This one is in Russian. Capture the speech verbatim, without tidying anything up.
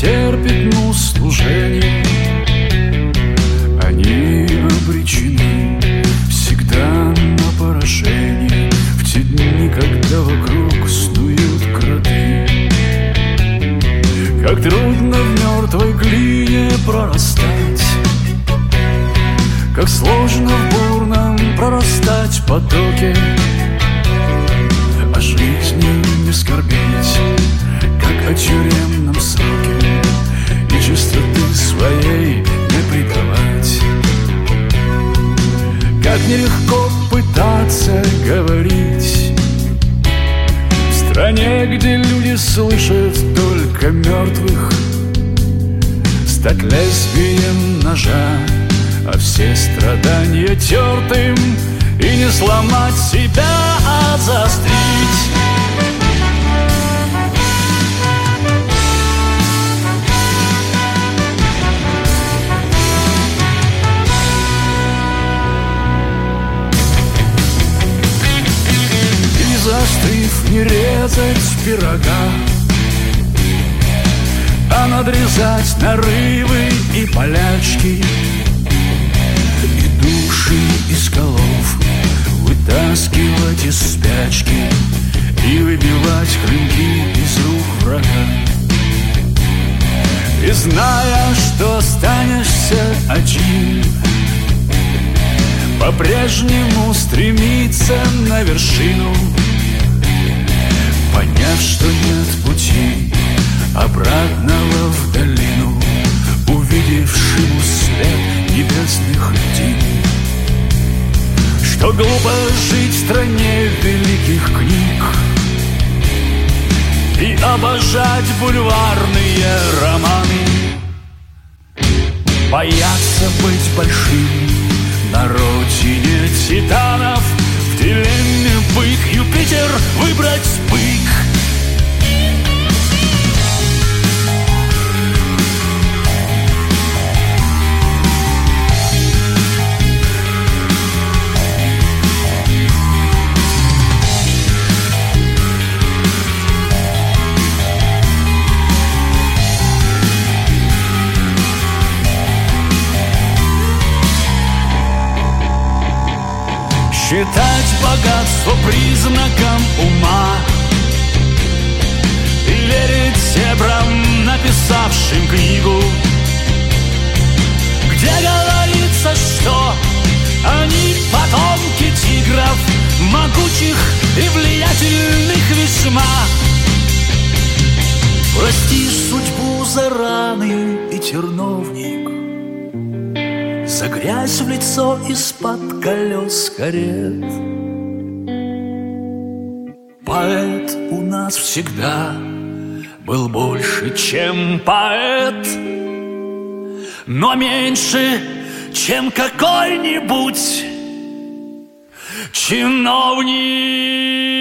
терпит, ну, служение. Они обречены всегда на поражение в те дни, когда вокруг снуют кроты. Как трудно в мертвой глине прорастать, как сложно в бурном прорастать потоке. О жизни не скорбеть, как о тюремном сроке, и чистоты своей не предавать. Как нелегко пытаться говорить в стране, где люди слышат только мертвых, стать лезвием ножа, а все страдания тертым, и не сломать себя, а заострить. И заострив, не резать пирога, а надрезать нарывы и полячки, и души из голов вытаскивать из спячки и выбивать клинки из рук врага. И зная, что останешься один, по-прежнему стремиться на вершину, поняв, что нет пути обратного в долину, увидевшему след небесных людей. Что глупо жить в стране великих книг и обожать бульварные романы, бояться быть большим на родине титанов, в дилемме бык Юпитер выбрать бык. Считать богатство признаком ума и верить зебрам, написавшим книгу, где говорится, что они потомки тигров, могучих и влиятельных весьма. Прости судьбу за раны и терновник, за грязь в лицо из-под колес карет. Поэт у нас всегда был больше, чем поэт, но меньше, чем какой-нибудь чиновник.